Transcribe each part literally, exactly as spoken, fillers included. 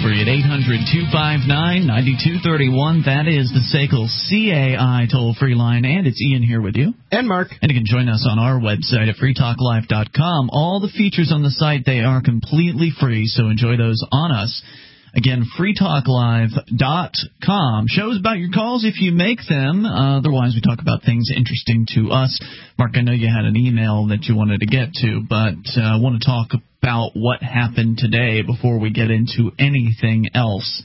toll-free at eight hundred, two five nine, nine two three one. That is the S A C L C A I toll-free line, and it's Ian here with you. And Mark. And you can join us on our website at free talk live dot com. All the features on the site, they are completely free, so enjoy those on us. Again, free talk live dot com. Shows about your calls if you make them. Uh, otherwise, we talk about things interesting to us. Mark, I know you had an email that you wanted to get to, but uh, I want to talk about what happened today before we get into anything else.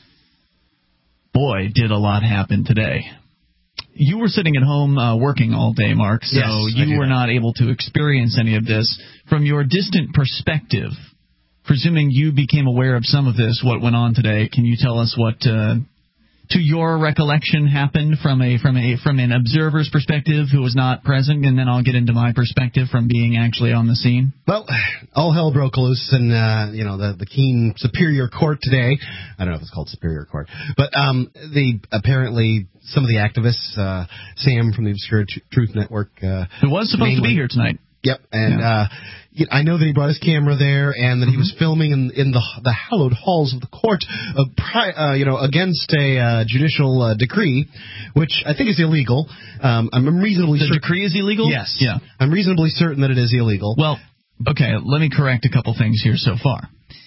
Boy, did a lot happen today. You were sitting at home uh, working all day, Mark, so yes, you were not able to experience any of this. From your distant perspective, presuming you became aware of some of this, what went on today, can you tell us what, uh, to your recollection, happened from a from a from an observer's perspective who was not present, and then I'll get into my perspective from being actually on the scene? Well, all hell broke loose in uh, you know the the Keene Superior Court today. I don't know if it's called Superior Court, but um, the apparently some of the activists, uh, Sam from the Obscure Truth Network, uh, who was supposed mainly, to be here tonight. Yep, and yeah. uh, I know that he brought his camera there, and that he was filming in, in the the hallowed halls of the court, uh, pri- uh, you know, against a uh, judicial uh, decree, which I think is illegal. Um, I'm reasonably the certain. The decree is illegal? Yes. Yeah. I'm reasonably certain that it is illegal. Well, okay, let me correct a couple things here so far.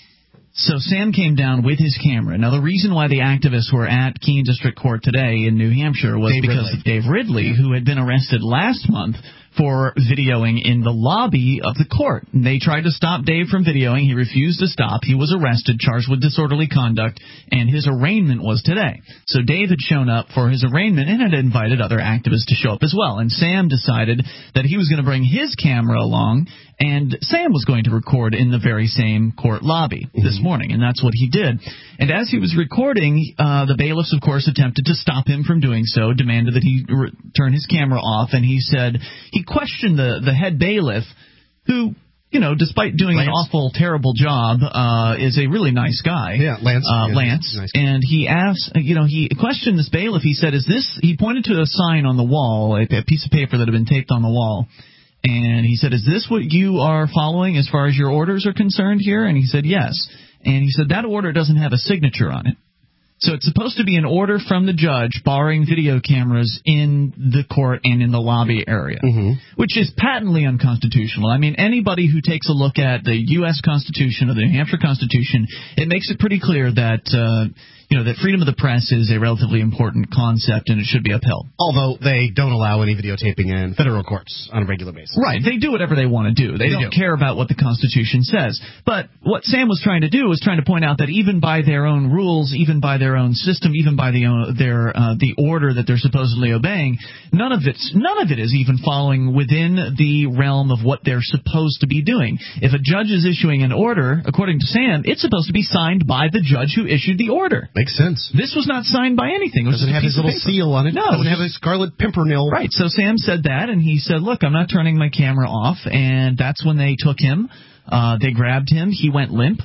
So Sam came down with his camera. Now, the reason why the activists were at Keene District Court today in New Hampshire was Dave because Ridley. of Dave Ridley, who had been arrested last month for videoing in the lobby of the court. They tried to stop Dave from videoing. He refused to stop. He was arrested, charged with disorderly conduct, and his arraignment was today. So Dave had shown up for his arraignment and had invited other activists to show up as well. And Sam decided that he was going to bring his camera along, and Sam was going to record in the very same court lobby mm-hmm. this morning, and that's what he did. And as he was recording, uh, the bailiffs, of course, attempted to stop him from doing so, demanded that he re- turn his camera off, and he said he questioned the, the head bailiff, who, you know, despite doing Lance. an awful, terrible job, uh, is a really nice guy. Yeah, Lance. Uh, yeah, Lance. Nice. And he asked, you know, he questioned this bailiff. He said, is this, he pointed to a sign on the wall, a, a piece of paper that had been taped on the wall. And he said, is this what you are following as far as your orders are concerned here? And he said, yes. And he said, that order doesn't have a signature on it. So it's supposed to be an order from the judge barring video cameras in the court and in the lobby area, mm-hmm. which is patently unconstitutional. I mean, anybody who takes a look at the U S Constitution or the New Hampshire Constitution, it makes it pretty clear that, uh, you know, that freedom of the press is a relatively important concept and it should be upheld. Although they don't allow any videotaping in federal courts on a regular basis. Right. They do whatever they want to do. They, they don't do. care about what the Constitution says. But what Sam was trying to do was trying to point out that even by their own rules, even by their own system, even by the uh, their uh, the order that they're supposedly obeying, none of it's none of it is even following within the realm of what they're supposed to be doing. If a judge is issuing an order, according to Sam, it's supposed to be signed by the judge who issued the order. Makes sense. This was not signed by anything. It was doesn't have his little seal on it. No. Doesn't have a Scarlet Pimpernel. Right. So Sam said that, and he said, look, I'm not turning my camera off. And that's when they took him. Uh, they grabbed him. He went limp.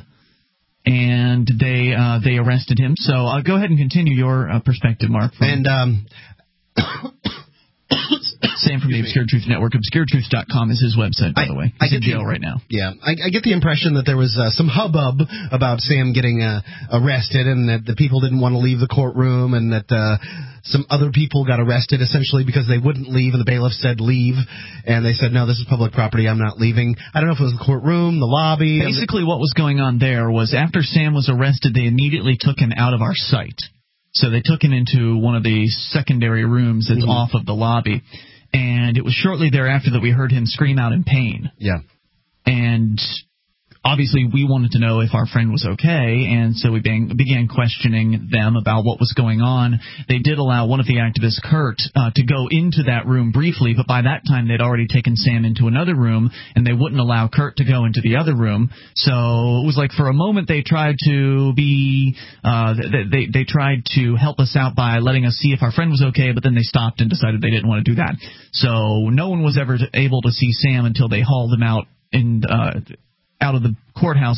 And they uh, they arrested him. So uh, go ahead and continue your uh, perspective, Mark. And um, Sam from the Obscure Truth Network. obscure truth dot com is his website, by I, the way. He's I in jail the, right now. Yeah, I, I get the impression that there was uh, some hubbub about Sam getting uh, arrested, and that the people didn't want to leave the courtroom, and that uh, some other people got arrested essentially because they wouldn't leave, and the bailiff said leave, and they said, no, this is public property, I'm not leaving. I don't know if it was the courtroom, the lobby. Basically what was going on there was after Sam was arrested, they immediately took him out of our site. So they took him into one of the secondary rooms that's mm-hmm. off of the lobby. And it was shortly thereafter that we heard him scream out in pain. Yeah. And obviously we wanted to know if our friend was okay, and so we began questioning them about what was going on. They did allow one of the activists, Kurt, uh, to go into that room briefly, but by that time they'd already taken Sam into another room, and they wouldn't allow Kurt to go into the other room. So it was like for a moment they tried to be, uh, they, they, they tried to help us out by letting us see if our friend was okay, but then they stopped and decided they didn't want to do that. So no one was ever able to see Sam until they hauled him out in, uh, out of the courthouse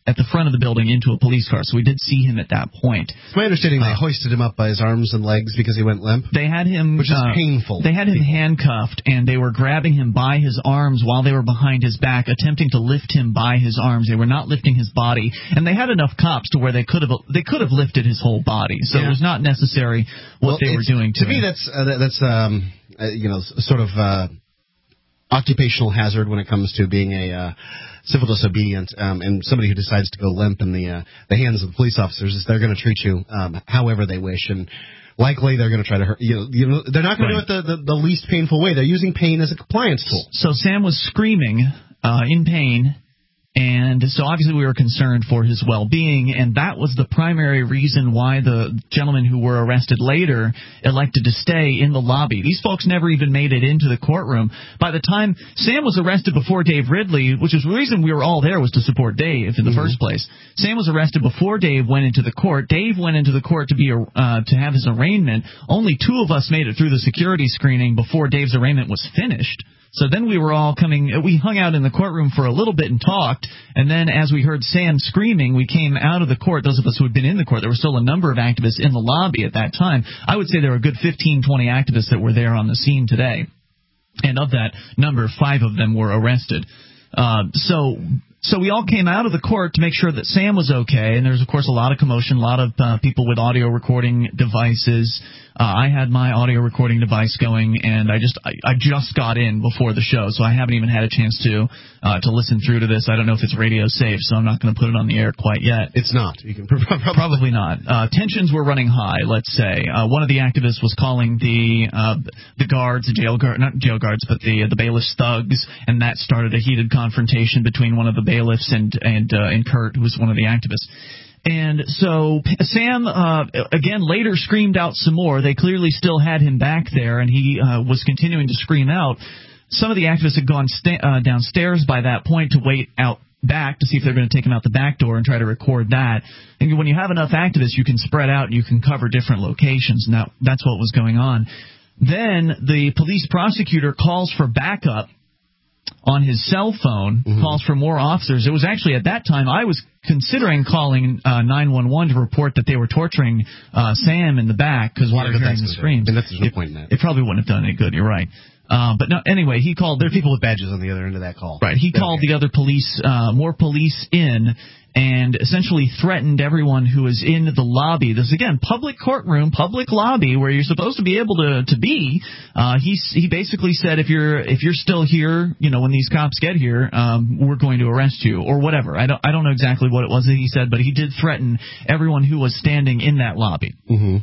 at the front of the building into a police car. So we did see him at that point. It's my understanding uh, they hoisted him up by his arms and legs because he went limp. They had him, which is uh, painful. They had him people. handcuffed, and they were grabbing him by his arms while they were behind his back, attempting to lift him by his arms. They were not lifting his body, and they had enough cops to where they could have they could have lifted his whole body. So yeah. it was not necessary what well, they were doing to, to him. me. That's uh, that's um, uh, you know sort of uh, occupational hazard when it comes to being a uh, civil disobedient, um, and somebody who decides to go limp in the uh, the hands of the police officers is they're going to treat you um, however they wish, and likely they're going to try to hurt you. Know, you know they're not going right. to do it the, the the least painful way. They're using pain as a compliance tool. So Sam was screaming uh, in pain. And so obviously we were concerned for his well-being, and that was the primary reason why the gentlemen who were arrested later elected to stay in the lobby. These folks never even made it into the courtroom. By the time Sam was arrested before Dave Ridley, which is the reason we were all there was to support Dave in the mm-hmm. first place. Sam was arrested before Dave went into the court. Dave went into the court to be uh, to have his arraignment. Only two of us made it through the security screening before Dave's arraignment was finished. So then we were all coming, we hung out in the courtroom for a little bit and talked, and then as we heard Sam screaming, we came out of the court. Those of us who had been in the court, there were still a number of activists in the lobby at that time. I would say there were a good fifteen, twenty activists that were there on the scene today. And of that number, five of them were arrested. Uh, so... So we all came out of the court to make sure that Sam was okay, and there's, of course, a lot of commotion, a lot of uh, people with audio recording devices. Uh, I had my audio recording device going, and I just I, I just got in before the show, so I haven't even had a chance to uh, to listen through to this. I don't know if it's radio safe, so I'm not going to put it on the air quite yet. It's not. You can probably not. Uh, tensions were running high. Let's say uh, one of the activists was calling the uh, the guards, the jail guard, not jail guards, but the the bailiffs thugs, and that started a heated confrontation between one of the bailiffs and and uh, and Kurt, who was one of the activists. And so Sam, uh, again, later screamed out some more. They clearly still had him back there, and he uh, was continuing to scream out. Some of the activists had gone sta- uh, downstairs by that point to wait out back to see if they're going to take him out the back door and try to record that. And when you have enough activists, you can spread out and you can cover different locations, and that, that's what was going on. Then the police prosecutor calls for backup on his cell phone, mm-hmm. calls for more officers. It was actually at that time I was considering calling uh, nine one one to report that they were torturing uh, Sam in the back because we were hearing the screams. And that's no it, point in that. It probably wouldn't have done any good. You're right. Uh, but no, anyway, he called. There are people with badges on the other end of that call. Right. He They're called okay. the other police, uh, more police in, and essentially threatened everyone who was in the lobby. This, again, public courtroom, public lobby, where you're supposed to be able to, to be. Uh, he, he basically said, if you're if you're still here, you know, when these cops get here, um, we're going to arrest you, or whatever. I don't I don't know exactly what it was that he said, but he did threaten everyone who was standing in that lobby. Mm-hmm.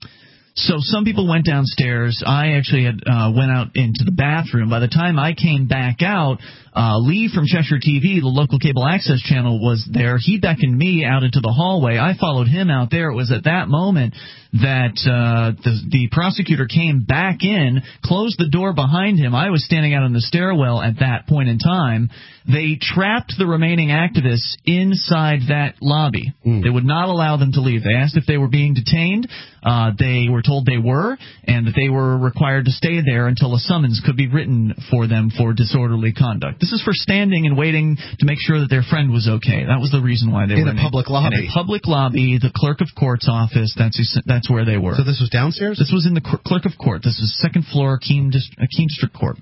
So some people went downstairs. I actually had uh, went out into the bathroom. By the time I came back out, uh, Lee from Cheshire T V, the local cable access channel, was there. He beckoned me out into the hallway. I followed him out there. It was at that moment that uh, the, the prosecutor came back in, closed the door behind him. I was standing out on the stairwell at that point in time. They trapped the remaining activists inside that lobby. Mm. They would not allow them to leave. They asked if they were being detained. Uh, they were told they were, and that they were required to stay there until a summons could be written for them for disorderly conduct. This is for standing and waiting to make sure that their friend was okay. That was the reason why they in were a in public a, lobby. In a public lobby, the clerk of court's office. That's that's where they were. So this was downstairs? This was in the clerk of court. This was second floor, Keene, uh, Keene District Court.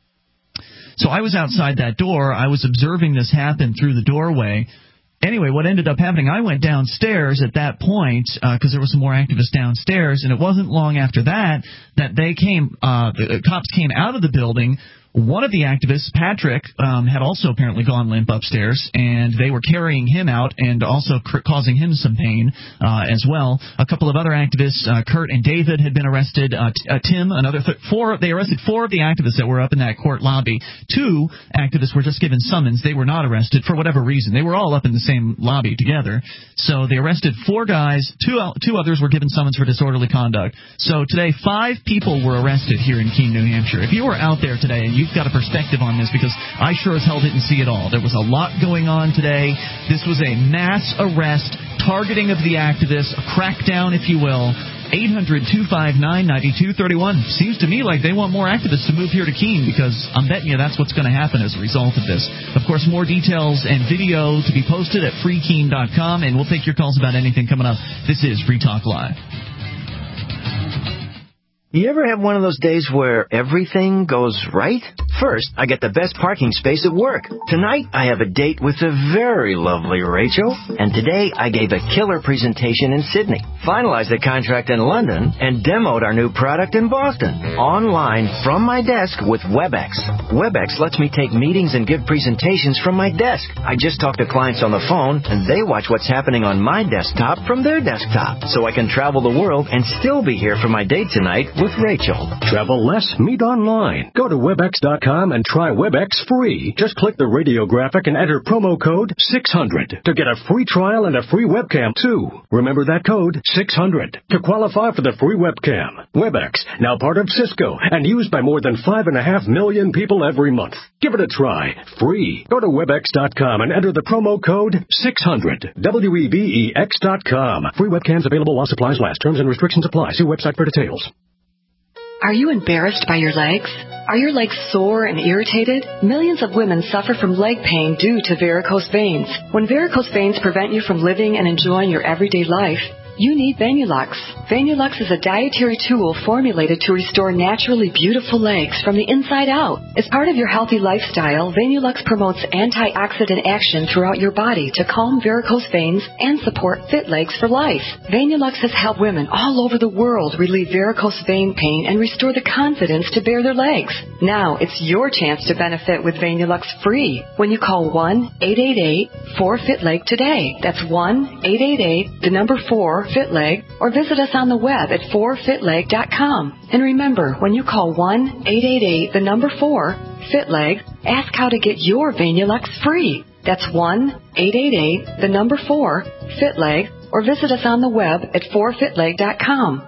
So I was outside that door. I was observing this happen through the doorway. Anyway, what ended up happening, I went downstairs at that point because uh, there were some more activists downstairs, and it wasn't long after that that they came, uh, the cops came out of the building. One of the activists, Patrick, um, had also apparently gone limp upstairs, and they were carrying him out and also cr- causing him some pain uh, as well. A couple of other activists, uh, Kurt and David, had been arrested. Uh, t- uh, Tim, another th- four. They arrested four of the activists that were up in that court lobby. Two activists were just given summons. They were not arrested for whatever reason. They were all up in the same lobby together. So they arrested four guys. Two uh, two others were given summons for disorderly conduct. So today, five people were arrested here in Keene, New Hampshire. If you were out there today and you You've got a perspective on this, because I sure as hell didn't see it all. There was a lot going on today. This was a mass arrest targeting of the activists, a crackdown, if you will. eight hundred, two five nine, nine two three one. Seems to me like they want more activists to move here to Keene, because I'm betting you that's what's going to happen as a result of this. Of course, more details and video to be posted at free keene dot com, and we'll take your calls about anything coming up. This is Free Talk Live. You ever have one of those days where everything goes right? First, I get the best parking space at work. Tonight, I have a date with the very lovely Rachel. And today, I gave a killer presentation in Sydney, finalized a contract in London, and demoed our new product in Boston. Online, from my desk with WebEx. WebEx lets me take meetings and give presentations from my desk. I just talk to clients on the phone, and they watch what's happening on my desktop from their desktop. So I can travel the world and still be here for my date tonight with Rachel. Travel less, meet online. Go to webex dot com and try WebEx free. Just click the radio graphic and enter promo code six hundred to get a free trial and a free webcam, too. Remember that code, six hundred, to qualify for the free webcam. WebEx, now part of Cisco and used by more than five and a half million people every month. Give it a try. Free. Go to webex dot com and enter the promo code six hundred. W E B E X dot com. Free webcams available while supplies last. Terms and restrictions apply. See website for details. Are you embarrassed by your legs? Are your legs sore and irritated? Millions of women suffer from leg pain due to varicose veins. When varicose veins prevent you from living and enjoying your everyday life, you need Venulux. Venulux is a dietary tool formulated to restore naturally beautiful legs from the inside out. As part of your healthy lifestyle, Venulux promotes antioxidant action throughout your body to calm varicose veins and support fit legs for life. Venulux has helped women all over the world relieve varicose vein pain and restore the confidence to bare their legs. Now it's your chance to benefit with Venulux free when you call one eight eight eight, four, fit leg today. That's one eight eight eight, the number four, fit leg, or visit us on the web at four fit leg dot com. And remember, when you call one eight eight eight, the number four, fit leg, ask how to get your Venulux free. That's one eight eight eight, the number four, fit leg, or visit us on the web at four fit leg dot com.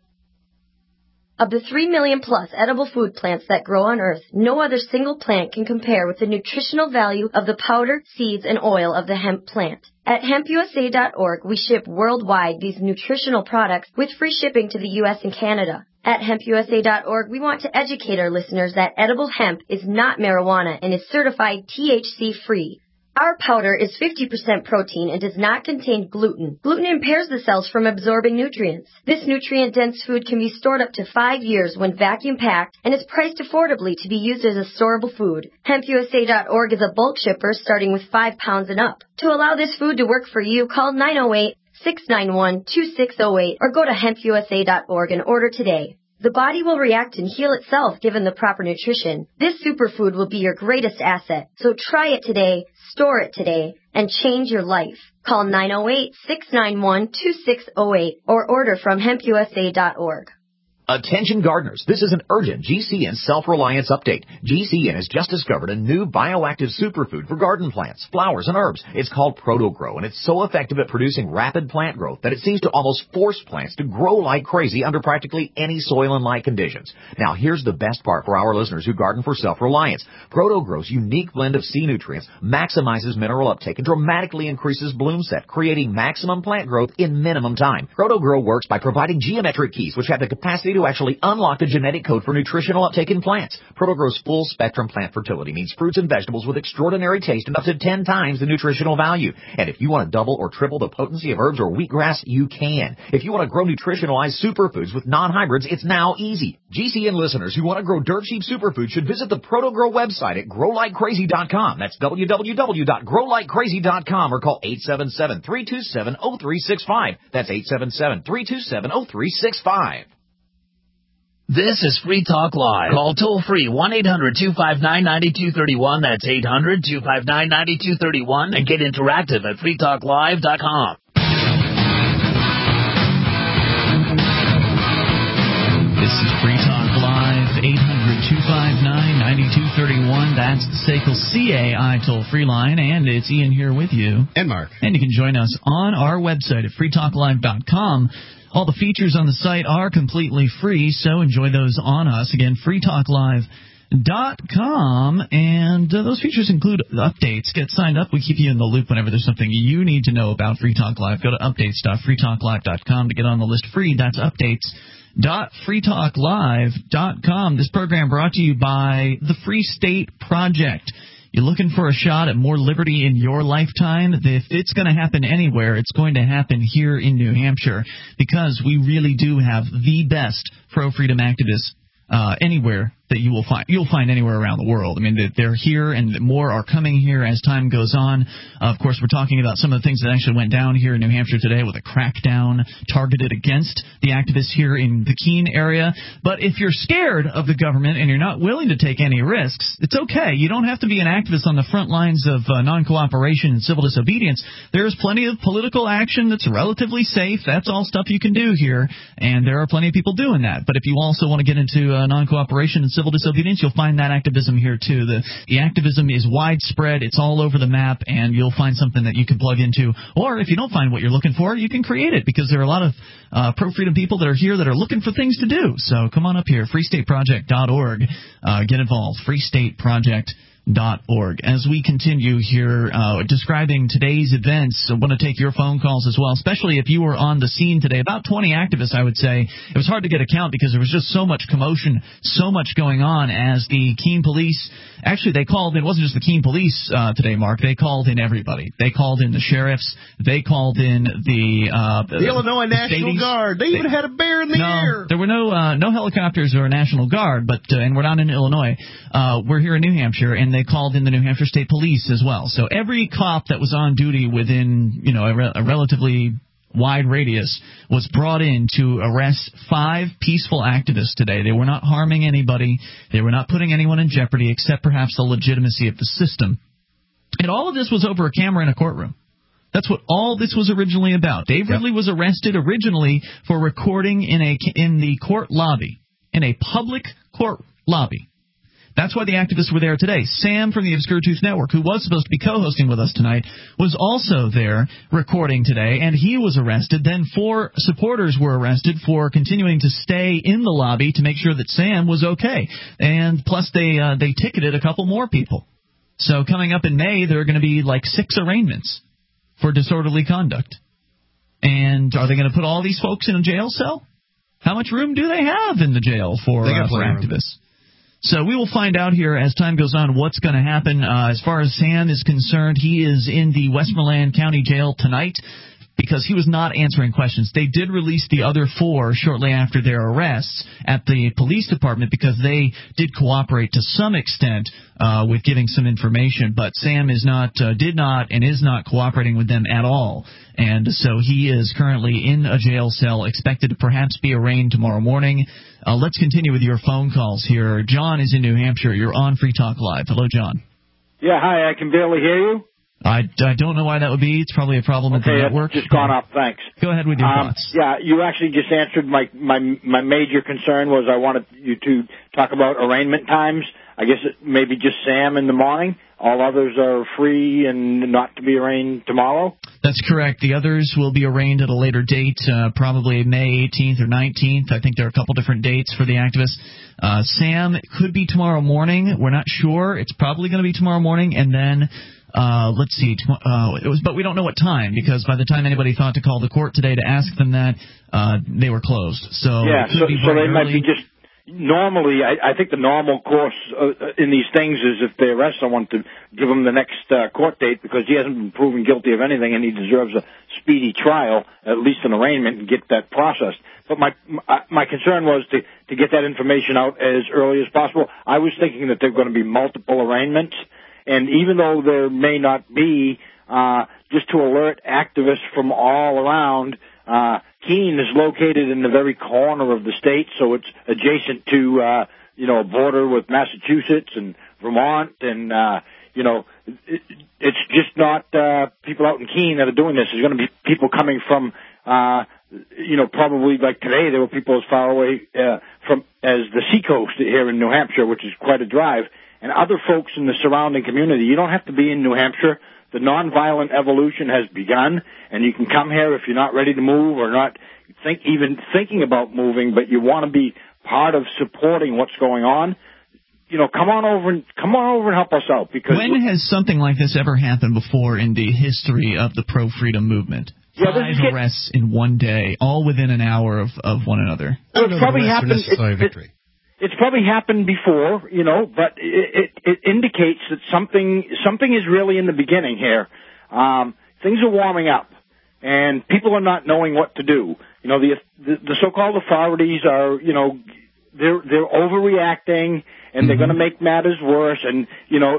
Of the three million plus edible food plants that grow on Earth, no other single plant can compare with the nutritional value of the powder, seeds, and oil of the hemp plant. At hemp U S A dot org, we ship worldwide these nutritional products with free shipping to the U S and Canada. At hemp U S A dot org, we want to educate our listeners that edible hemp is not marijuana and is certified T H C-free. Our powder is fifty percent protein and does not contain gluten. Gluten impairs the cells from absorbing nutrients. This nutrient-dense food can be stored up to five years when vacuum-packed and is priced affordably to be used as a storable food. hemp U S A dot org is a bulk shipper starting with five pounds and up. To allow this food to work for you, call nine oh eight, six nine one, two six oh eight or go to hemp U S A dot org and order today. The body will react and heal itself given the proper nutrition. This superfood will be your greatest asset. So try it today, store it today, and change your life. Call nine oh eight, six nine one, two six oh eight or order from hemp U S A dot org. Attention gardeners, this is an urgent G C N self-reliance update. G C N has just discovered a new bioactive superfood for garden plants, flowers, and herbs. It's called ProtoGrow, and it's so effective at producing rapid plant growth that it seems to almost force plants to grow like crazy under practically any soil and light conditions. Now, here's the best part for our listeners who garden for self-reliance. ProtoGrow's unique blend of C nutrients maximizes mineral uptake and dramatically increases bloom set, creating maximum plant growth in minimum time. ProtoGrow works by providing geometric keys, which have the capacity to actually unlock the genetic code for nutritional uptake in plants. ProtoGrow's full-spectrum plant fertility means fruits and vegetables with extraordinary taste and up to ten times the nutritional value. And if you want to double or triple the potency of herbs or wheatgrass, you can. If you want to grow nutritionalized superfoods with non-hybrids, it's now easy. G C N listeners who want to grow dirt-cheap superfoods should visit the ProtoGrow website at grow like crazy dot com. That's w w w dot grow like crazy dot com or call eight seven seven, three two seven, zero three six five. That's eight seven seven, three two seven, zero three six five. This is Free Talk Live. Call toll-free one eight hundred, two five nine, nine two three one. That's eight hundred, two five nine, nine two three one. And get interactive at free talk live dot com. This is Free Talk Live, eight hundred, two five nine, nine two three one. That's the S A C L C A I toll-free line, and it's Ian here with you. And Mark. And you can join us on our website at free talk live dot com. All the features on the site are completely free, so enjoy those on us. Again, free talk live Dot com, and uh, those features include updates. Get signed up. We keep you in the loop whenever there's something you need to know about Free Talk Live. Go to updates dot free talk live dot com to get on the list free. That's updates dot free talk live dot com. This program brought to you by the Free State Project. You're looking for a shot at more liberty in your lifetime? If it's going to happen anywhere, it's going to happen here in New Hampshire, because we really do have the best pro-freedom activists uh, anywhere that you will find. You'll find anywhere around the world. I mean, they're here, and more are coming here as time goes on. Uh, of course, we're talking about some of the things that actually went down here in New Hampshire today with a crackdown targeted against the activists here in the Keene area. But if you're scared of the government and you're not willing to take any risks, it's okay. You don't have to be an activist on the front lines of uh, non-cooperation and civil disobedience. There's plenty of political action that's relatively safe. That's all stuff you can do here, and there are plenty of people doing that. But if you also want to get into uh, non-cooperation and civil disobedience, you'll find that activism here too. The the activism is widespread. It's all over the map, and you'll find something that you can plug into. Or if you don't find what you're looking for, you can create it, because there are a lot of uh, pro-freedom people that are here that are looking for things to do. So come on up here, free state project dot org. Uh, get involved, free state project dot org. As we continue here uh, describing today's events, I want to take your phone calls as well, especially if you were on the scene today. About twenty activists, I would say. It was hard to get a count because there was just so much commotion, so much going on as the Keene police, actually they called in, it wasn't just the Keene police uh, today, Mark, they called in everybody. They called in the sheriffs, they called in the... Uh, the, the Illinois the National Stadies. Guard. They, they even had a bear in the no, air. There were no uh, no helicopters or National Guard, but uh, and we're not in Illinois. Uh, we're here in New Hampshire, and they called in the New Hampshire State Police as well. So every cop that was on duty within, you know, a, re- a relatively wide radius was brought in to arrest five peaceful activists today. They were not harming anybody. They were not putting anyone in jeopardy, except perhaps the legitimacy of the system. And all of this was over a camera in a courtroom. That's what all this was originally about. Dave Ridley yep. was arrested originally for recording in a in the court lobby, in a public court lobby. That's why the activists were there today. Sam from the Obscure Truth Network, who was supposed to be co-hosting with us tonight, was also there recording today, and he was arrested. Then four supporters were arrested for continuing to stay in the lobby to make sure that Sam was okay. And plus, they uh, they ticketed a couple more people. So coming up in May, there are going to be like six arraignments for disorderly conduct. And are they going to put all these folks in a jail cell? How much room do they have in the jail for, uh, for activists? So we will find out here as time goes on what's going to happen. Uh, as far as Sam is concerned, he is in the Westmoreland County Jail tonight because he was not answering questions. They did release the other four shortly after their arrests at the police department because they did cooperate to some extent uh, with giving some information. But Sam is not, uh, did not, and is not cooperating with them at all. And so he is currently in a jail cell, expected to perhaps be arraigned tomorrow morning. Uh, let's continue with your phone calls here. John is in New Hampshire. You're on Free Talk Live. Hello, John. Yeah, hi. I can barely hear you. I, I don't know why that would be. It's probably a problem okay, at the network. It's just gone up. Thanks. Go ahead with your um, thoughts. Yeah, you actually just answered my, my my major concern was I wanted you to talk about arraignment times. I guess it maybe just Sam in the morning. All others are free and not to be arraigned tomorrow? That's correct. The others will be arraigned at a later date, uh, probably May eighteenth or nineteenth. I think there are a couple different dates for the activists. Uh, Sam could be tomorrow morning. We're not sure. It's probably going to be tomorrow morning. And then, uh, let's see, tw- uh, it was, but we don't know what time because by the time anybody thought to call the court today to ask them that, uh, they were closed. So yeah, it could so, be so they early. might be just... Normally, I, I think the normal course uh, in these things is if they arrest someone to give him the next uh, court date because he hasn't been proven guilty of anything and he deserves a speedy trial, at least an arraignment, and get that processed. But my my concern was to, to get that information out as early as possible. I was thinking that there are going to be multiple arraignments, and even though there may not be, uh, just to alert activists from all around, uh, Keene is located in the very corner of the state, so it's adjacent to, uh, you know, a border with Massachusetts and Vermont, and, uh, you know, it, it's just not, uh, people out in Keene that are doing this. There's going to be people coming from, uh, you know, probably like today there were people as far away, uh, from, as the seacoast here in New Hampshire, which is quite a drive, and other folks in the surrounding community. You don't have to be in New Hampshire. The nonviolent evolution has begun, and you can come here if you're not ready to move or not think even thinking about moving, but you want to be part of supporting what's going on. you know, come on over and come on over and help us out. Because when has something like this ever happened before in the history of the pro-freedom movement? Yeah, Five this is arrests in one day, all within an hour of, of one another. Well, it's probably happened. It, it, it's probably happened before, you know, but it, it, it indicates that something something is really in the beginning here. Um, things are warming up, and people are not knowing what to do. You know, the the, the so-called authorities are, you know, they're they're overreacting, and they're going to make matters worse. And you know,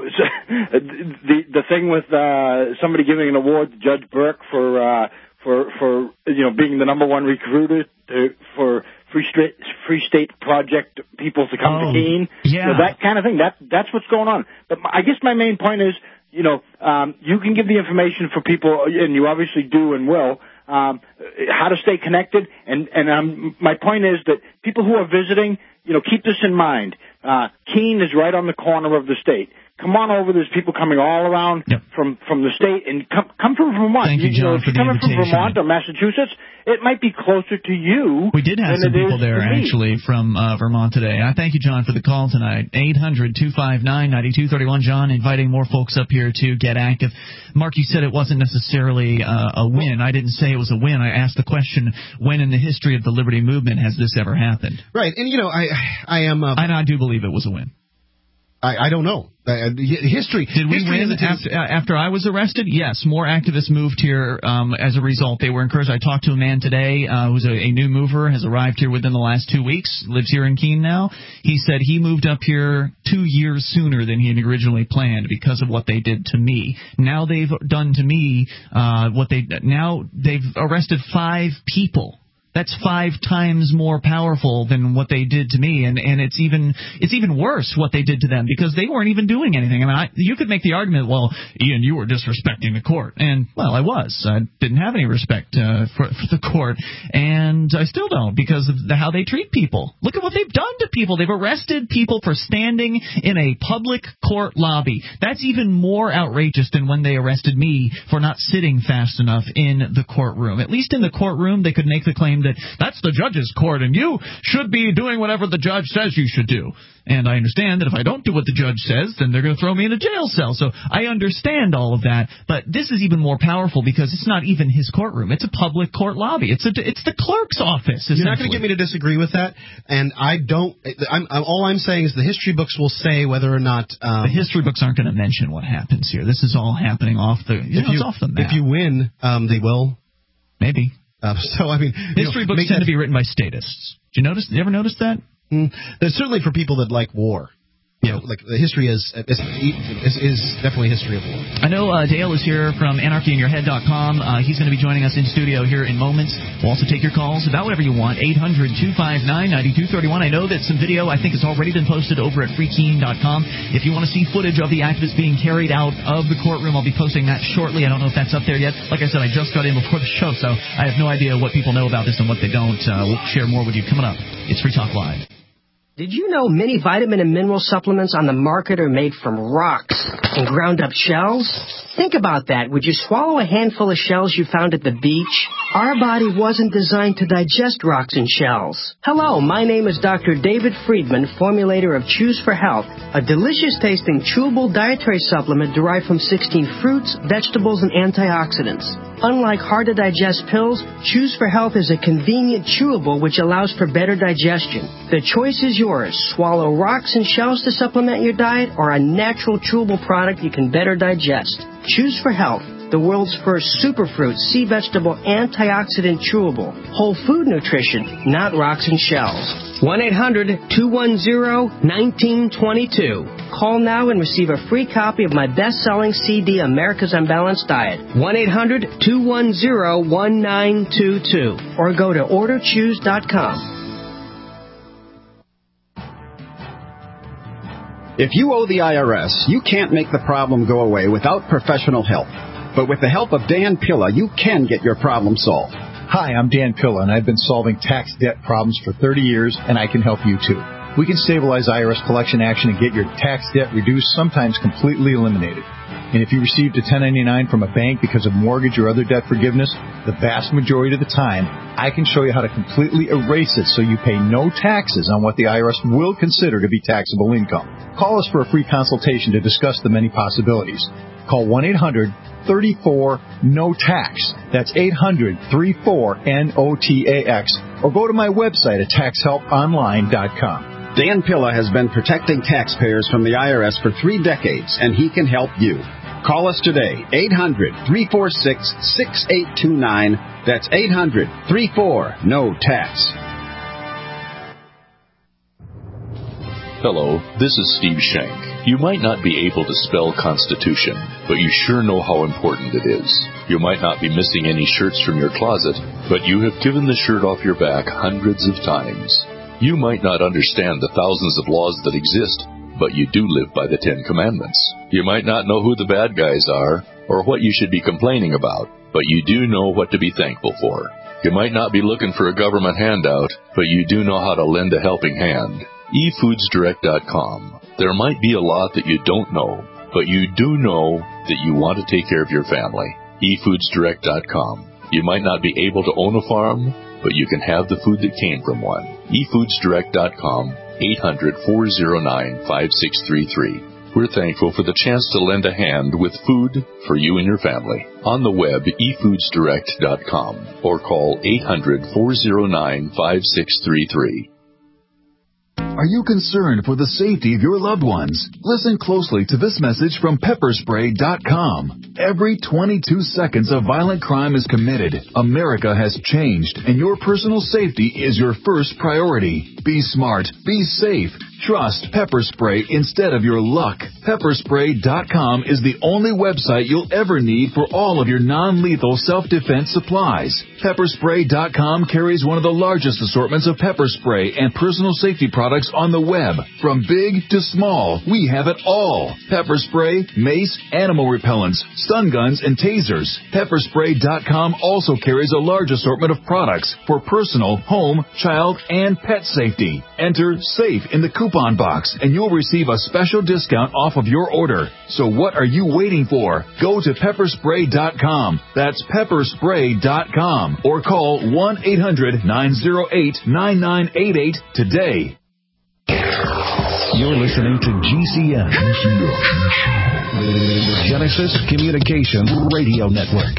the the thing with uh, somebody giving an award to Judge Burke for uh, for for you know being the number one recruiter to, for Free State Free State Project people to come oh, to Keene, yeah, you know, that kind of thing. That that's what's going on. But I guess my main point is, you know, um, you can give the information for people, and you obviously do and will. Um, how to stay connected, and and um, my point is that people who are visiting, you know, keep this in mind. Uh, Keene is right on the corner of the state. Come on over. There's people coming all around yep. from from the state, and come come from Vermont. Thank you, John, you know, if for you're the coming invitation. from Vermont or Massachusetts, it might be closer to you. We did have than some it people is there to me. actually from uh, Vermont today. I thank you, John, for the call tonight. eight hundred two five nine nine two three one. John inviting more folks up here to get active. Mark, you said it wasn't necessarily uh, a win. I didn't say it was a win. I asked the question: when in the history of the Liberty Movement has this ever happened? Right, and you know, I I am. Uh, and I do believe it was a win. I, I don't know. Uh, history. Did we history win after, after I was arrested? Yes. More activists moved here um, as a result. They were encouraged. I talked to a man today uh, who's a, a new mover, has arrived here within the last two weeks, lives here in Keene now. He said he moved up here two years sooner than he had originally planned because of what they did to me. Now they've done to me uh, what they now they've arrested five people. That's five times more powerful than what they did to me, and, and it's even it's even worse what they did to them because they weren't even doing anything. I mean, I, you could make the argument, well, Ian, you were disrespecting the court, and well, I was. I didn't have any respect uh, for, for the court, and I still don't because of the, how they treat people. Look at what they've done to people. They've arrested people for standing in a public court lobby. That's even more outrageous than when they arrested me for not sitting fast enough in the courtroom. At least in the courtroom, they could make the claim that that's the judge's court and you should be doing whatever the judge says you should do. And I understand that if I don't do what the judge says, then they're going to throw me in a jail cell. So I understand all of that. But this is even more powerful because it's not even his courtroom. It's a public court lobby. It's a, it's the clerk's office. You're not going to get me to disagree with that. And I don't. I'm, I'm, all I'm saying is the history books will say whether or not. Um, the history books aren't going to mention what happens here. This is all happening off the. You know, you, it's off the map. If you win, um, they will. Maybe. Uh, so I mean, history you know, books tend that, to be written by statists. Do you notice? You ever notice that? Mm, there's certainly for people that like war. You know, like the history is, is is is definitely history of war. I know uh, Dale is here from anarchy in your head dot com. Uh, he's going to be joining us in studio here in moments. We'll also take your calls about whatever you want. eight hundred two five nine nine two three one. I know that some video I think has already been posted over at free keene dot com. If you want to see footage of the activists being carried out of the courtroom, I'll be posting that shortly. I don't know if that's up there yet. Like I said, I just got in before the show, so I have no idea what people know about this and what they don't. Uh, we'll share more with you coming up. It's Free Talk Live. Did you know many vitamin and mineral supplements on the market are made from rocks and ground up shells? Think about that. Would you swallow a handful of shells you found at the beach? Our body wasn't designed to digest rocks and shells. Hello, my name is Doctor David Friedman, formulator of Choose for Health, a delicious-tasting chewable dietary supplement derived from sixteen fruits, vegetables, and antioxidants. Unlike hard-to-digest pills, Choose for Health is a convenient chewable which allows for better digestion. The choice is yours. Swallow rocks and shells to supplement your diet or a natural chewable product you can better digest. Choose for Health, the world's first superfruit sea vegetable antioxidant chewable. Whole food nutrition, not rocks and shells. one eight hundred two one zero one nine two two. Call now and receive a free copy of my best-selling C D, America's Unbalanced Diet. one eight hundred two one zero one nine two two. Or go to order choose dot com. If you owe the I R S, you can't make the problem go away without professional help. But with the help of Dan Pilla, you can get your problem solved. Hi, I'm Dan Pilla, and I've been solving tax debt problems for thirty years, and I can help you too. We can stabilize I R S collection action and get your tax debt reduced, sometimes completely eliminated. And if you received a ten ninety-nine from a bank because of mortgage or other debt forgiveness, the vast majority of the time, I can show you how to completely erase it so you pay no taxes on what the I R S will consider to be taxable income. Call us for a free consultation to discuss the many possibilities. Call one eight hundred thirty-four N O T A X. That's eight hundred thirty-four N O T A X. Or go to my website at tax help online dot com. Dan Pilla has been protecting taxpayers from the I R S for three decades, and he can help you. Call us today, eight hundred three four six six eight two nine. That's eight hundred thirty-four N O T A X. Hello, this is Steve Shank. You might not be able to spell Constitution, but you sure know how important it is. You might not be missing any shirts from your closet, but you have given the shirt off your back hundreds of times. You might not understand the thousands of laws that exist, but you do live by the Ten Commandments. You might not know who the bad guys are, or what you should be complaining about, but you do know what to be thankful for. You might not be looking for a government handout, but you do know how to lend a helping hand. e foods direct dot com. There might be a lot that you don't know, but you do know that you want to take care of your family. e foods direct dot com. You might not be able to own a farm, but you can have the food that came from one. e foods direct dot com, eight hundred four oh nine five six three three. We're thankful for the chance to lend a hand with food for you and your family. On the web, e foods direct dot com, or call eight hundred four oh nine five six three three. Are you concerned for the safety of your loved ones? Listen closely to this message from pepper spray dot com. Every twenty-two seconds a violent crime is committed. America has changed, and your personal safety is your first priority. Be smart. Be safe. Trust Pepper Spray instead of your luck. pepper spray dot com is the only website you'll ever need for all of your non-lethal self-defense supplies. pepper spray dot com carries one of the largest assortments of pepper spray and personal safety products on the web. From big to small, we have it all. Pepper spray, mace, animal repellents, stun guns, and tasers. pepper spray dot com also carries a large assortment of products for personal, home, child, and pet safety. Enter SAFE in the coupon box, and you'll receive a special discount off of your order. So what are you waiting for? Go to pepper spray dot com. That's pepper spray dot com. Or call one eight hundred nine oh eight nine nine eight eight today. You're listening to G C N, Genesis Communication Radio Network.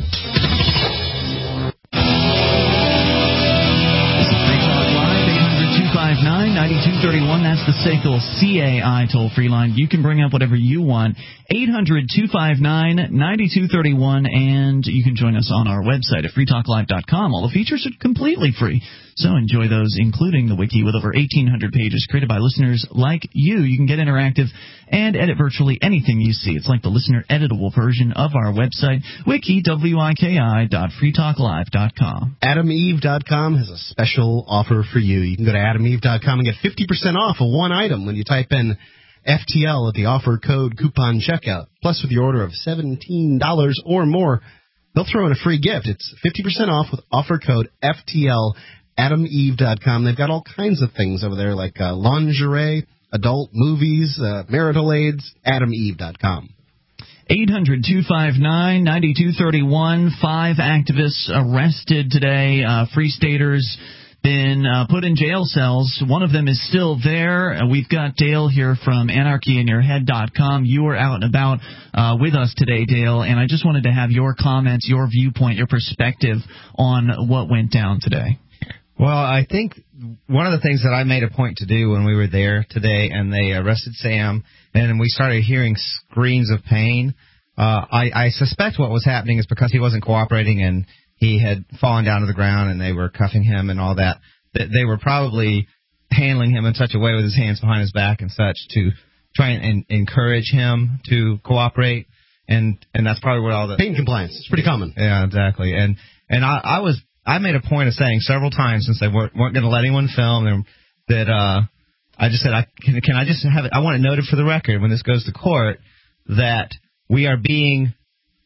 nine two three one. That's the S A C L C A I toll-free line. You can bring up whatever you want. eight hundred two five nine nine two three one, and you can join us on our website at free talk live dot com. All the features are completely free, so enjoy those, including the wiki with over eighteen hundred pages created by listeners like you. You can get interactive and edit virtually anything you see. It's like the listener editable version of our website, wiki, W I K I dot free talk live dot com. adam eve dot com has a special offer for you. You can go to adam eve dot com and get fifty percent off of one item when you type in F T L at the offer code coupon checkout. Plus, with your order of seventeen dollars or more, they'll throw in a free gift. It's fifty percent off with offer code F T L, adam eve dot com. They've got all kinds of things over there like uh, lingerie, adult movies, uh, marital aids, adam eve dot com. eight hundred two five nine nine two three one. Five activists arrested today. Uh, Free Staters been uh, put in jail cells. One of them is still there. Uh, we've got Dale here from anarchy in your head dot com. You were out and about uh, with us today, Dale, and I just wanted to have your comments, your viewpoint, your perspective on what went down today. Well, I think one of the things that I made a point to do when we were there today and they arrested Sam and we started hearing screams of pain, uh, I, I suspect what was happening is because he wasn't cooperating and he had fallen down to the ground and they were cuffing him and all that, that they were probably handling him in such a way with his hands behind his back and such to try and, and encourage him to cooperate. And, and that's probably what all the... Pain compliance. It's pretty common. Yeah, exactly. And, and I, I was... I made a point of saying several times since they weren't, weren't going to let anyone film and that uh, I just said, I, can, can I just have it? I want it noted for the record when this goes to court that we are being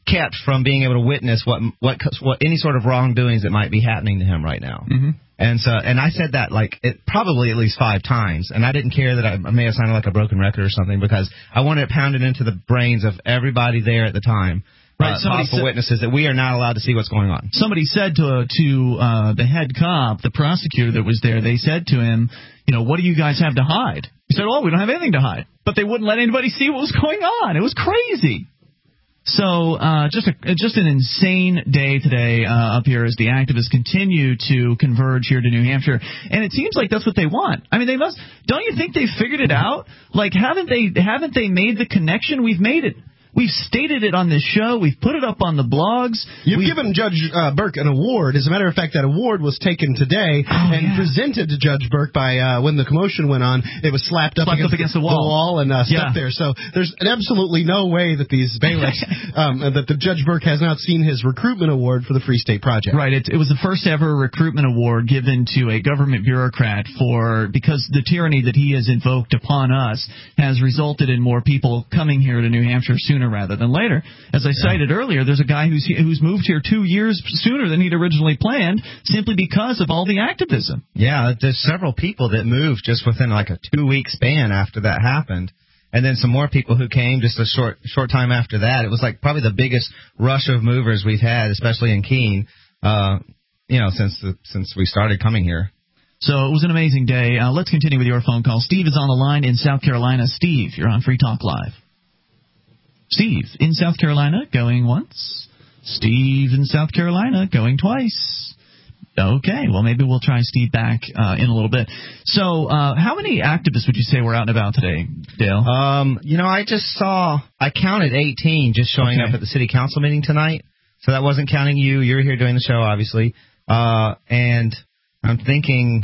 kept from being able to witness what what what any sort of wrongdoings that might be happening to him right now. Mm-hmm. And so, and I said that like it probably at least five times, and I didn't care that I, I may have sounded like a broken record or something because I wanted it pounded into the brains of everybody there at the time. Right, uh, somebody possible said, witnesses that we are not allowed to see what's going on. Somebody said to to uh, the head cop, the prosecutor that was there, they said to him, you know, what do you guys have to hide? He said, oh, we don't have anything to hide. But they wouldn't let anybody see what was going on. It was crazy. So uh, just a, just an insane day today uh, up here as the activists continue to converge here to New Hampshire, and it seems like that's what they want. I mean, they must. Don't you think they've figured it out? Like, haven't they? Haven't they made the connection? We've made it. We've stated it on this show. We've put it up on the blogs. You've We've, given Judge uh, Burke an award. As a matter of fact, that award was taken today oh, and yeah. presented to Judge Burke by uh, when the commotion went on. It was slapped up, slapped against, up against the wall, the wall and uh, stuck yeah. there. So there's absolutely no way that these bailiffs, um, that the Judge Burke has not seen his recruitment award for the Free State Project. Right. It, it was the first ever recruitment award given to a government bureaucrat for because the tyranny that he has invoked upon us has resulted in more people coming here to New Hampshire sooner rather than later. As I yeah. cited earlier, there's a guy who's who's moved here two years sooner than he'd originally planned simply because of all the activism. Yeah, there's several people that moved just within like a two-week span after that happened. And then some more people who came just a short short time after that. It was like probably the biggest rush of movers we've had, especially in Keene, uh, you know, since the, since we started coming here. So it was an amazing day. Uh, let's continue with your phone call. Steve is on the line in South Carolina. Steve, you're on Free Talk Live. Steve in South Carolina, going once. Steve in South Carolina, going twice. Okay, well, maybe we'll try Steve back uh, in a little bit. So uh, how many activists would you say were out and about today, Dale? Um, you know, I just saw, I counted eighteen just showing okay. up at the city council meeting tonight. So that wasn't counting you. You're here doing the show, obviously. Uh, and I'm thinking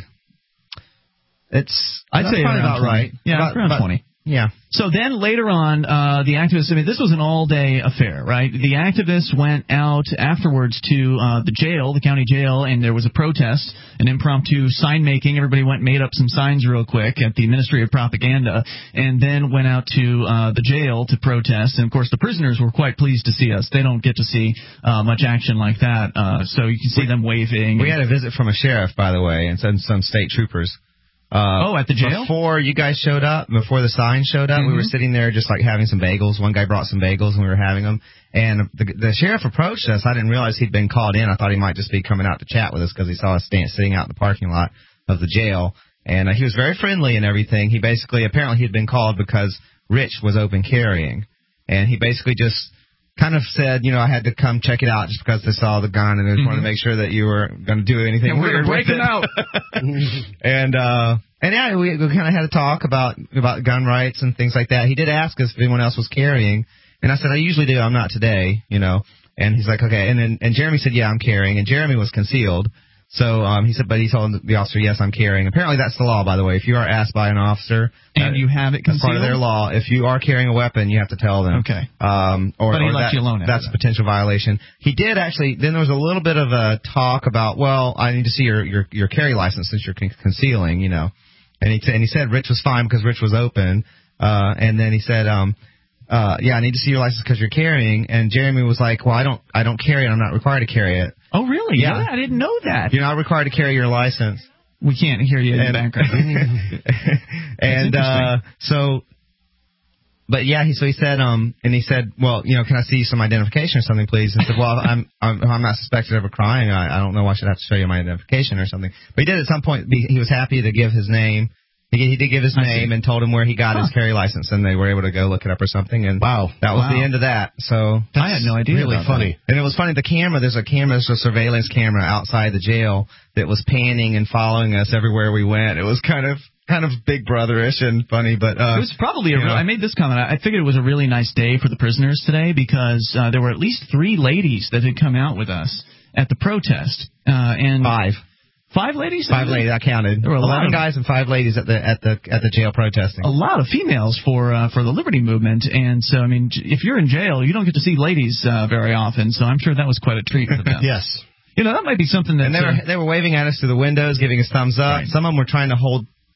it's I'd say probably about twenty. right. Yeah, about, around about, twenty. Yeah. So then later on, uh, the activists, I mean, this was an all-day affair, right? The activists went out afterwards to uh, the jail, the county jail, and there was a protest, an impromptu sign-making. Everybody went and made up some signs real quick at the Ministry of Propaganda, and then went out to uh, the jail to protest. And, of course, the prisoners were quite pleased to see us. They don't get to see uh, much action like that, uh, so you can see them waving. We had a visit from a sheriff, by the way, and some, some state troopers. Uh, oh, at the jail? Before you guys showed up, before the sign showed up, mm-hmm. we were sitting there just like having some bagels. One guy brought some bagels and we were having them. And the, the sheriff approached us. I didn't realize he'd been called in. I thought he might just be coming out to chat with us because he saw us stand, sitting out in the parking lot of the jail. And uh, he was very friendly and everything. He basically, apparently he'd been called because Rich was open carrying. And he basically just kind of said, you know, I had to come check it out just because they saw the gun and they just mm-hmm. wanted to make sure that you were going to do anything and weird. We were breaking out. and, uh, and yeah, we, we kind of had a talk about, about gun rights and things like that. He did ask us if anyone else was carrying. And I said, I usually do. I'm not today, you know. And he's like, okay. And then, and Jeremy said, yeah, I'm carrying. And Jeremy was concealed. So um, he said, but he told the officer, yes, I'm carrying. Apparently that's the law, by the way. If you are asked by an officer, and uh, you have it concealed, that's part of their law. If you are carrying a weapon, you have to tell them. Okay. Um, or, but he or left that, you alone. That's that. a potential violation. He did actually. Then there was a little bit of a talk about, well, I need to see your your, your carry license since you're con- concealing, you know. And he t- and he said Rich was fine because Rich was open. Uh, and then he said, um, uh, yeah, I need to see your license because you're carrying. And Jeremy was like, well, I don't I don't carry it. I'm not required to carry it. Oh, really? Yeah. yeah, I didn't know that. You're not required to carry your license. We can't hear you in the background. and uh, so, but yeah, he so he said, um, and he said, well, you know, can I see some identification or something, please? And said, well, I'm I'm, I'm not suspected of a crime. I, I don't know why I should have to show you my identification or something. But he did at some point. Be, he was happy to give his name. He, he did give his name and told him where he got huh. his carry license, and they were able to go look it up or something. And wow, that was wow. the end of that. So I had no idea. Really funny. That. And it was funny. The camera, there's a camera, there's a surveillance camera outside the jail that was panning and following us everywhere we went. It was kind of kind of Big Brother-ish and funny, but uh, it was probably a real, know. I made this comment. I figured it was a really nice day for the prisoners today because uh, there were at least three ladies that had come out with us at the protest. Uh, and Five. Five ladies? Five ladies, I counted. There were a eleven lot of, guys and five ladies at the at the at the jail protesting. A lot of females for uh, for the Liberty Movement, and so I mean, if you're in jail, you don't get to see ladies uh, very often. So I'm sure that was quite a treat for them. Yes. You know, that might be something that and they were uh, they were waving at us through the windows, giving us thumbs up. Right. Some of them were trying to hold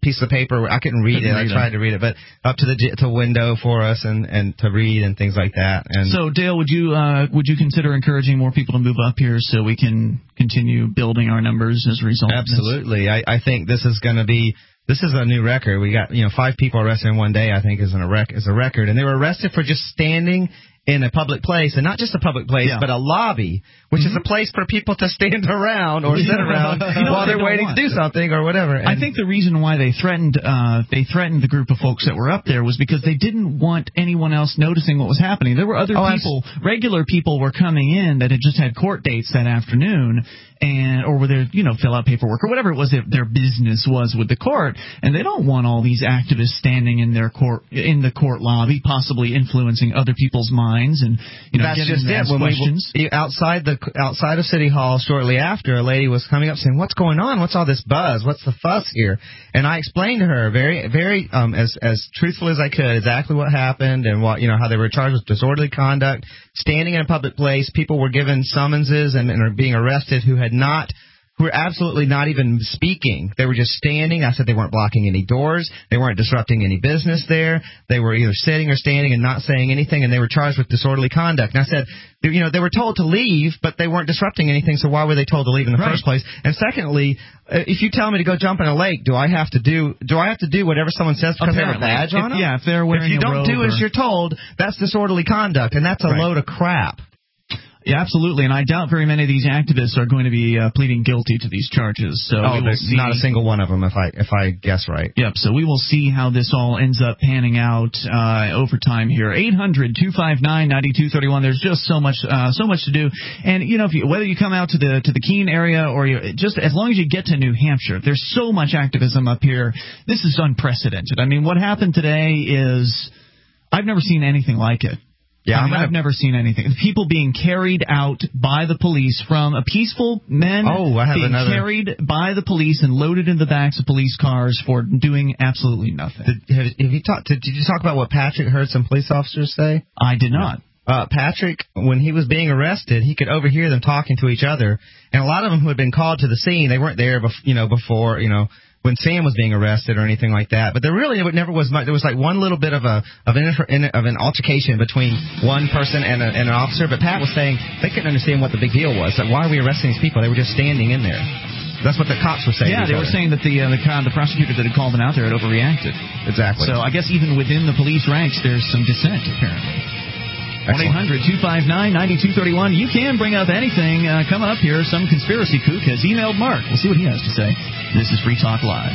piece of paper. I couldn't read couldn't it. Read I tried it. to read it, but up to the to window for us and, and to read and things like that. And so, Dale, would you uh, would you consider encouraging more people to move up here so we can continue building our numbers as a result? Absolutely. I, I think this is going to be. This is a new record. We got, you know, five people arrested in one day, I think, is, an, a, rec- is a record. And they were arrested for just standing in a public place, and not just a public place, yeah. but a lobby, which mm-hmm. is a place for people to stand around or sit around you know, while they're they waiting want. to do something or whatever. And I think the reason why they threatened uh, they threatened the group of folks that were up there was because they didn't want anyone else noticing what was happening. There were other oh, people, regular people were coming in that had just had court dates that afternoon, and or were there, you know, fill out paperwork or whatever it was that their business was with the court, and they don't want all these activists standing in their court in the court lobby, possibly influencing other people's minds. And you know, that's just it. When questions. we outside the outside of City Hall, shortly after, a lady was coming up saying, "What's going on? What's all this buzz? What's the fuss here?" And I explained to her very, very um, as as truthful as I could exactly what happened and what you know how they were charged with disorderly conduct, standing in a public place. People were given summonses and, and are being arrested who had not. Who were absolutely not even speaking. They were just standing. I said they weren't blocking any doors. They weren't disrupting any business there. They were either sitting or standing and not saying anything, and they were charged with disorderly conduct. And I said, you know, they were told to leave, but they weren't disrupting anything, so why were they told to leave in the right. first place? And secondly, if you tell me to go jump in a lake, do I have to do do I have to do whatever someone says because Apparently. they have a badge if, on them? Yeah, if they're wearing If you a don't robe do or... as you're told, that's disorderly conduct, and that's a right. load of crap. Yeah, absolutely, and I doubt very many of these activists are going to be uh, pleading guilty to these charges. So oh, we will there's see. Not a single one of them, if I if I guess right. Yep. So we will see how this all ends up panning out uh, over time here. eight hundred two five nine nine two three one. There's just so much uh, so much to do, and you know, if you, whether you come out to the to the Keene area or you, just as long as you get to New Hampshire, there's so much activism up here. This is unprecedented. I mean, what happened today is I've never seen anything like it. Yeah, I mean, I've never seen anything. People being carried out by the police from a peaceful men oh, I have being another... carried by the police and loaded in the backs of police cars for doing absolutely nothing. Did, have, have you talk, did, did you talk about what Patrick heard some police officers say? I did not. Uh, Patrick, when he was being arrested, he could overhear them talking to each other, and a lot of them who had been called to the scene, they weren't there, bef- you know, before, you know. when Sam was being arrested or anything like that. But there really never was much. There was like one little bit of a of an of an altercation between one person and, a, and an officer. But Pat was saying they couldn't understand what the big deal was. Like, why are we arresting these people? They were just standing in there. That's what the cops were saying. Yeah, they were saying that the uh, the, the prosecutor that had called them out there had overreacted. Exactly. So I guess even within the police ranks, there's some dissent apparently. one eight hundred two five nine nine two three one. You can bring up anything. Uh, coming up here, some conspiracy kook has emailed Mark. We'll see what he has to say. This is Free Talk Live.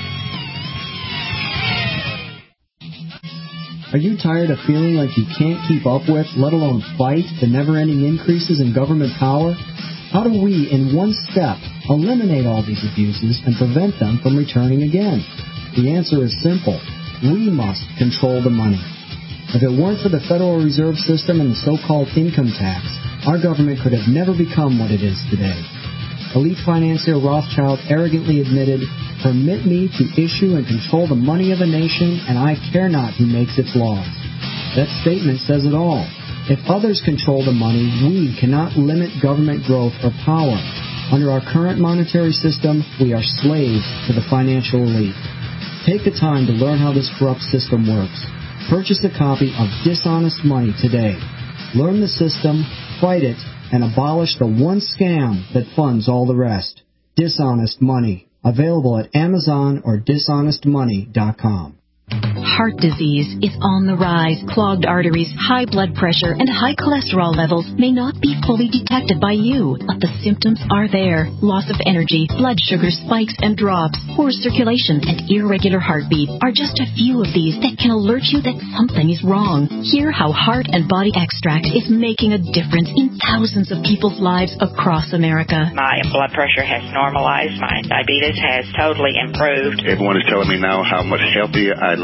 Are you tired of feeling like you can't keep up with, let alone fight, the never-ending increases in government power? How do we, in one step, eliminate all these abuses and prevent them from returning again? The answer is simple. We must control the money. If it weren't for the Federal Reserve System and the so-called income tax, our government could have never become what it is today. Elite financier Rothschild arrogantly admitted, "Permit me to issue and control the money of a nation, and I care not who makes its laws." That statement says it all. If others control the money, we cannot limit government growth or power. Under our current monetary system, we are slaves to the financial elite. Take the time to learn how this corrupt system works. Purchase a copy of Dishonest Money today. Learn the system, fight it, and abolish the one scam that funds all the rest. Dishonest Money. Available at Amazon or dishonest money dot com. Heart disease is on the rise. Clogged arteries, high blood pressure, and high cholesterol levels may not be fully detected by you, but the symptoms are there. Loss of energy, blood sugar spikes and drops, poor circulation, and irregular heartbeat are just a few of these that can alert you that something is wrong. Hear how Heart and Body Extract is making a difference in thousands of people's lives across America. My blood pressure has normalized. My diabetes has totally improved. Everyone is telling me now how much healthier I look, and I'm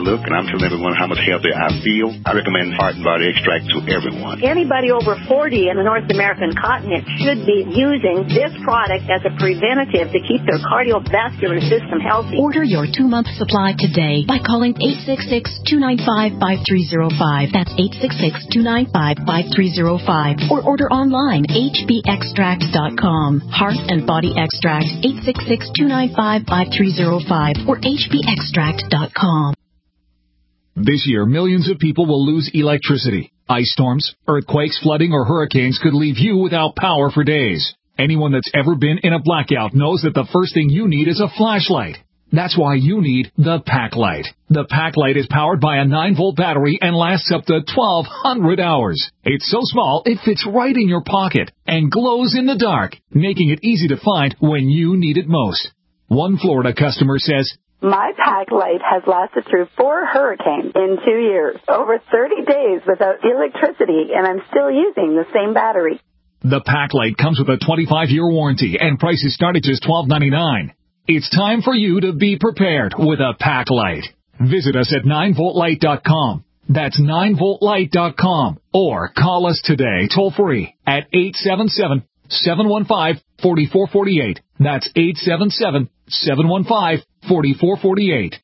I'm telling everyone how much healthier I feel. I recommend Heart and Body Extract to everyone. Anybody over forty in the North American continent should be using this product as a preventative to keep their cardiovascular system healthy. Order your two-month supply today by calling eight six six, two nine five, five three zero five. That's eight six six, two nine five, five three zero five. Or order online, h b extract dot com. Heart and Body Extract, eight six six, two nine five, five three zero five or h b extract dot com. This year, millions of people will lose electricity. Ice storms, earthquakes, flooding, or hurricanes could leave you without power for days. Anyone that's ever been in a blackout knows that the first thing you need is a flashlight. That's why you need the Packlight. The Packlight is powered by a nine volt battery and lasts up to twelve hundred hours. It's so small, it fits right in your pocket and glows in the dark, making it easy to find when you need it most. One Florida customer says, "My Packlight has lasted through four hurricanes in two years, over thirty days without electricity, and I'm still using the same battery." The Packlight comes with a twenty-five year warranty and prices start at just twelve ninety-nine. It's time for you to be prepared with a Packlight. Visit us at nine volt light dot com. That's nine volt light dot com. Or call us today toll free at eight seven seven, seven one five, four four four eight. That's eight seven seven, seven one five, four four four eight.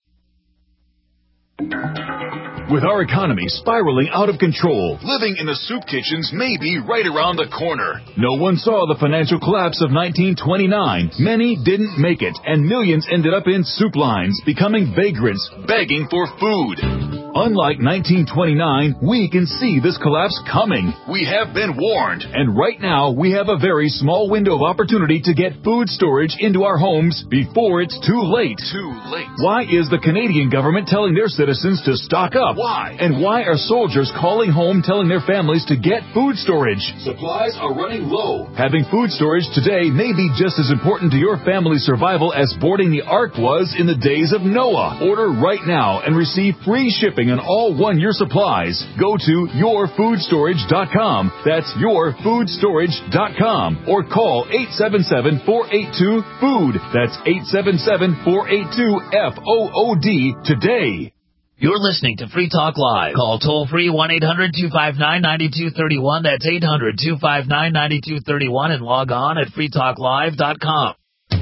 With our economy spiraling out of control, living in the soup kitchens may be right around the corner. No one saw the financial collapse of nineteen twenty-nine. Many didn't make it, and millions ended up in soup lines, becoming vagrants, begging for food. Unlike nineteen twenty-nine, we can see this collapse coming. We have been warned, and right now we have a very small window of opportunity to get food storage into our homes before it's too late. Too late. Why is the Canadian government telling their citizens to stock up? Why? And why are soldiers calling home telling their families to get food storage? Supplies are running low. Having food storage today may be just as important to your family's survival as boarding the Ark was in the days of Noah. Order right now and receive free shipping on all one-year supplies. Go to your food storage dot com. That's your food storage dot com. Or call eight seven seven, four eight two, food. That's eight seven seven, four eight two, F O O D today. You're listening to Free Talk Live. Call toll-free one eight hundred, two five nine, nine two three one. That's eight hundred, two five nine, nine two three one and log on at free talk live dot com.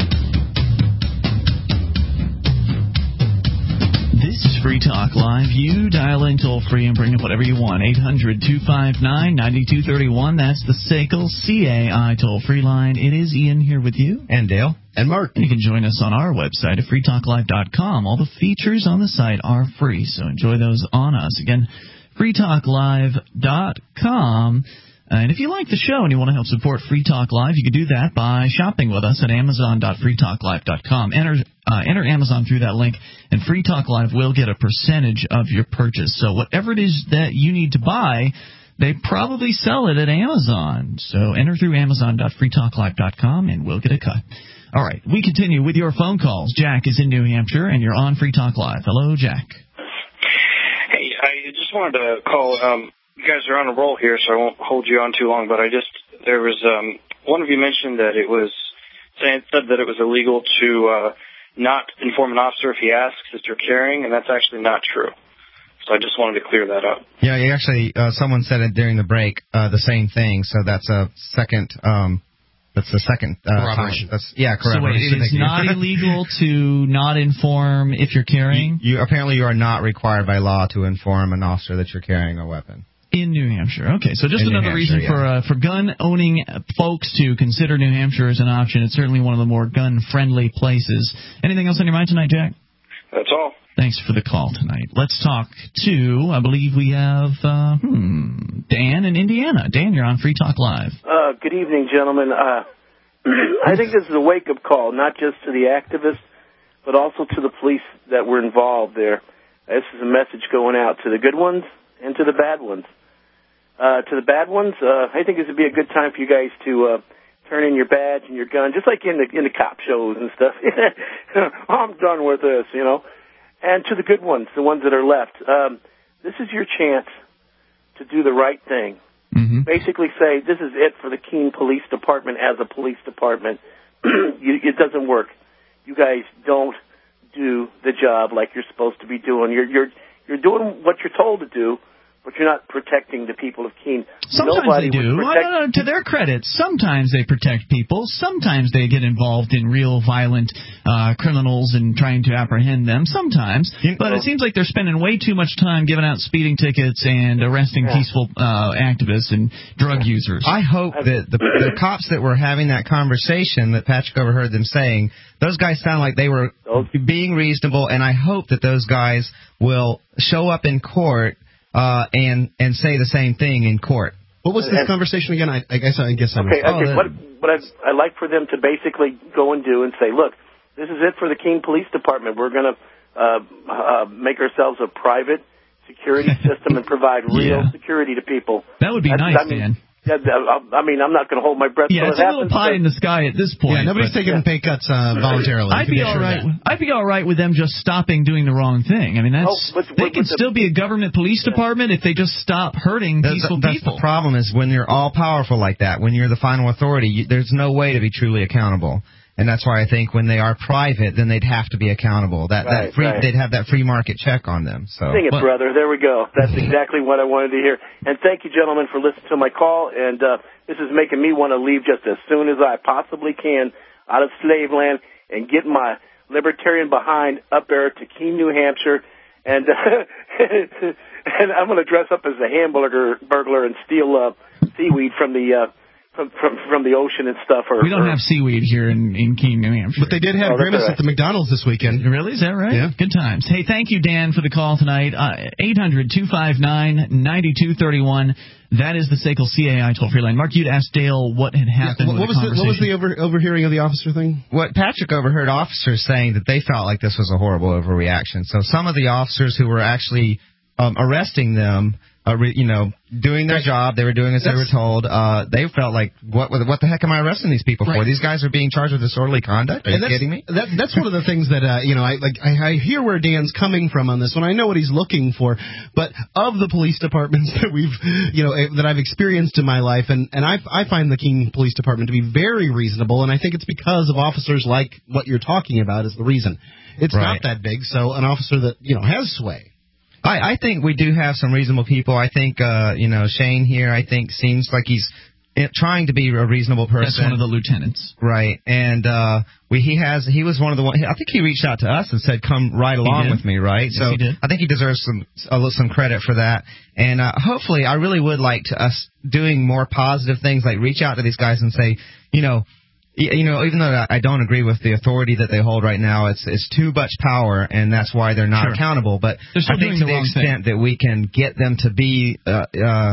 This is Free Talk Live. You dial in toll-free and bring up whatever you want. eight hundred, two five nine, nine two three one. That's the S A C L C A I toll-free line. It is Ian here with you. And Dale. And Mark. And you can join us on our website at free talk live dot com. All the features on the site are free, so enjoy those on us. Again, free talk live dot com. And if you like the show and you want to help support Free Talk Live, you can do that by shopping with us at amazon dot free talk live dot com. Enter, uh, enter Amazon through that link, and Free Talk Live will get a percentage of your purchase. So whatever it is that you need to buy, they probably sell it at Amazon. So enter through amazon dot free talk live dot com, and we'll get a cut. All right, we continue with your phone calls. Jack is in New Hampshire, and you're on Free Talk Live. Hello, Jack. Hey, I just wanted to call. Um, you guys are on a roll here, so I won't hold you on too long. But I just there was um, one of you mentioned that it was saying said that it was illegal to uh, not inform an officer if he asks that you're carrying, and that's actually not true. So I just wanted to clear that up. Yeah, actually, uh, someone said it during the break, uh, the same thing. So that's a second. Um, That's the second uh, corroboration. That's, yeah, corroboration. So wait, it is not illegal to not inform if you're carrying? You, you apparently you are not required by law to inform an officer that you're carrying a weapon. In New Hampshire. Okay, so just In another reason yeah. for uh, for gun-owning folks to consider New Hampshire as an option. It's certainly one of the more gun-friendly places. Anything else on your mind tonight, Jack? That's all. Thanks for the call tonight. Let's talk to, I believe we have, uh, hmm, Dan in Indiana. Dan, you're on Free Talk Live. Uh, good evening, gentlemen. Uh, I think this is a wake-up call, not just to the activists, but also to the police that were involved there. This is a message going out to the good ones and to the bad ones. Uh, to the bad ones, uh, I think this would be a good time for you guys to uh, turn in your badge and your gun, just like in the in the cop shows and stuff. I'm done with this, you know. And to the good ones, the ones that are left, um, this is your chance to do the right thing. Mm-hmm. Basically say, this is it for the Keene Police Department as a police department. you, it doesn't work. You guys don't do the job like you're supposed to be doing. You're, you're, you're doing what you're told to do, but you're not protecting the people of Keene. Sometimes Nobody they do. would Well, protect- no, no, to their credit, sometimes they protect people. Sometimes they get involved in real violent uh, criminals and trying to apprehend them. Sometimes. But it seems like they're spending way too much time giving out speeding tickets and arresting Yeah. peaceful uh, activists and drug users. I hope that the, the cops that were having that conversation that Patrick overheard them saying, those guys sound like they were being reasonable, and I hope that those guys will show up in court uh, and and say the same thing in court. What was this conversation again? I, I guess I guess I Okay, missed it. okay. What, what I'd, I'd like for them to basically go and do and say, look, this is it for the Keene Police Department. We're going to uh, uh, make ourselves a private security system and provide real Yeah. security to people. That would be That's- nice, I mean, Dan. Yeah, I mean, I'm not going to hold my breath Yeah, till it's it a happens. little pie in the sky at this point. Yeah, nobody's but- taking pay cuts uh, voluntarily. I'd You can be be all sure of right. that. I'd be all right with them just stopping doing the wrong thing. I mean, that's Oh, but- they but- can but the- still be a government police department if they just stop hurting That's, peaceful that's people. the problem is when you're all powerful like that, when you're the final authority, you, there's no way to be truly accountable. And that's why I think when they are private, then they'd have to be accountable. That Right, that free, right. they'd have that free market check on them. So Sing it, brother. There we go. That's exactly what I wanted to hear. And thank you, gentlemen, for listening to my call. And uh, this is making me want to leave just as soon as I possibly can out of slave land and get my libertarian behind up there to Keene, New Hampshire. And uh, and I'm going to dress up as a hamburger burglar and steal uh, seaweed from the uh, from, from from the ocean and stuff. Or, We don't or, have seaweed here in, in Keene, New Hampshire. But they did have Oh, that's Grimace all right. at the McDonald's this weekend. Really? Is that right? Yeah. Good times. Hey, thank you, Dan, for the call tonight. Uh, eight hundred two five nine nine two three one. That is the S A C L C A I toll-free line. Mark, you'd asked Dale what had happened. What, what with was the, what was conversation. the over, overhearing of the officer thing? what Patrick overheard officers saying that they felt like this was a horrible overreaction. So some of the officers who were actually um, arresting them, uh, re, you know, doing their job, they were doing as they were told. Uh, they felt like, what what the heck am I arresting these people for? Right. These guys are being charged with disorderly conduct. Are And you that's, kidding me? That, that's one of the things that uh, you know. I like. I, I hear where Dan's coming from on this one. I know what he's looking for. But of the police departments that we've, you know, that I've experienced in my life, and and I I find the Keene Police Department to be very reasonable, and I think it's because of officers like what you're talking about is the reason. It's Right. not that big, so an officer that you know has sway. I, I think we do have some reasonable people. I think, uh, you know, Shane here, I think, seems like he's eh, trying to be a reasonable person. That's one of the lieutenants. Right. And uh, we he has he was one of the one. I think he reached out to us and said, "Come right along did. with me." Right. Yes, so he did. I think he deserves some a little some credit for that. And uh, hopefully, I really would like to us doing more positive things, like reach out to these guys and say, you know. You know, even though I don't agree with the authority that they hold right now, it's it's too much power, and that's why they're not Sure. accountable. But They're still I think doing to the the wrong extent that we can get them to be uh, uh,